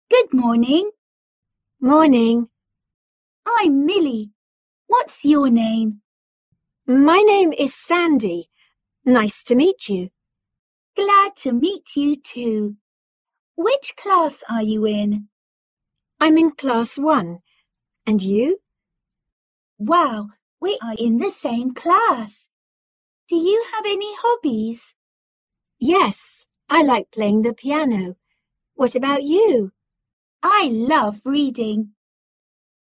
Good morning. Morning. I'm Millie. What's your name? My name is Sandy. Nice to meet you. Glad to meet you too. Which class are you in? I'm in class 1. And you? Wow, we are in the same class. Do you have any hobbies? Yes, I like playing the piano. What about you? I love reading.